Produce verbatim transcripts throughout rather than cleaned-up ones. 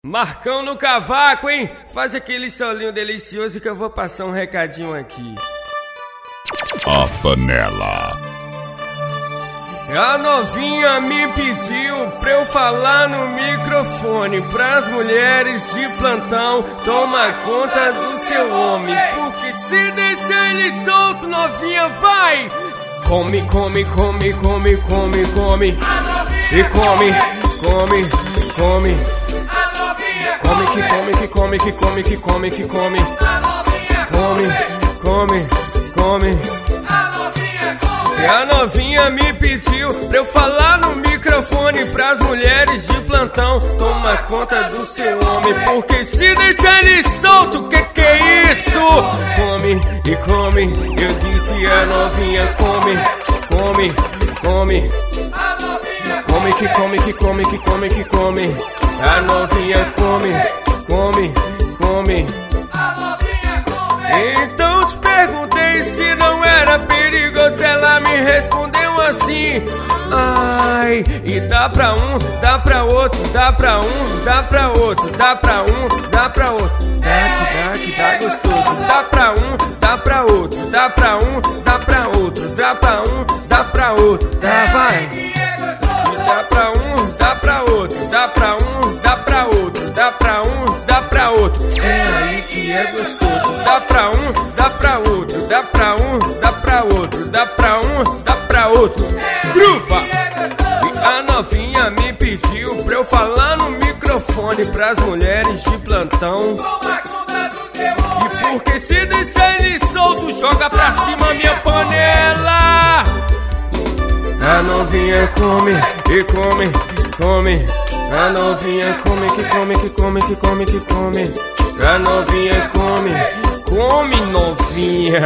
Marcão no cavaco, hein? Faz aquele solinho delicioso que eu vou passar um recadinho aqui. A panela. A novinha me pediu pra eu falar no microfone pras mulheres de plantão: toma conta do seu homem, porque se deixar ele solto, novinha, vai! Come, come, come, come, come, come. E come, come, come. Come que come, que come, que come, que come, que come. Come, come, come. E a novinha me pediu pra eu falar no microfone pras mulheres de plantão: toma conta do seu homem, porque se deixar ele solto, que que é isso? Come e come, eu disse a novinha: come, come, come. Come que come, que come, que come, que come. A novinha come, come, come. Então te perguntei se não era perigoso, ela me respondeu assim: ai, e dá pra um, dá pra outro, dá pra um, dá pra outro, dá pra um, dá pra outro. Dá que dá que dá gostoso, dá pra um, dá pra outro, dá pra um, dá pra outro, dá pra um, dá pra outro. Dá, vai. Dá pra um, dá pra outro, dá pra um, dá pra outro, dá pra um, dá pra outro. É aí que é gostoso. Dá pra um, dá pra outro, dá pra um, dá pra outro, dá pra um, dá pra outro. Grupa! E a novinha me pediu pra eu falar no microfone pras mulheres de plantão: e porque se deixar ele solto, joga pra cima minha panela. A novinha come e come, come. A novinha come, que come, que come, que come, que come. A novinha come, come novinha.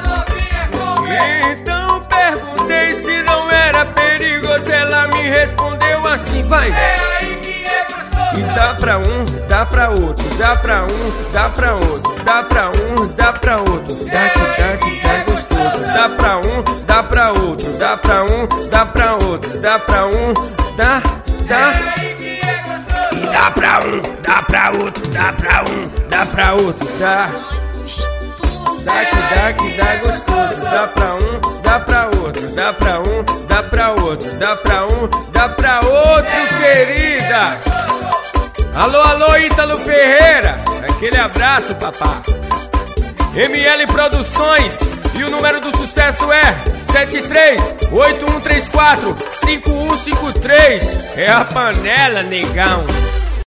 Então perguntei se não era perigoso, ela me respondeu assim: vai. E dá pra um, dá pra outro, dá pra um, dá pra outro, dá pra um, dá pra outro. Dá que dá que dá gostoso. Dá pra um, dá pra outro, dá pra um, dá pra outro, dá pra um, dá, dá. E dá pra um, dá pra outro, dá pra um, dá pra outro, dá. Dá que dá que dá gostoso. Dá pra um, dá pra outro, dá pra um, dá pra outro, dá pra um, dá pra outro, querida. Alô, alô, Ítalo Ferreira, aquele abraço, papá. M L Produções, e o número do sucesso é sete três oito um três quatro cinco um cinco três. É a panela, negão.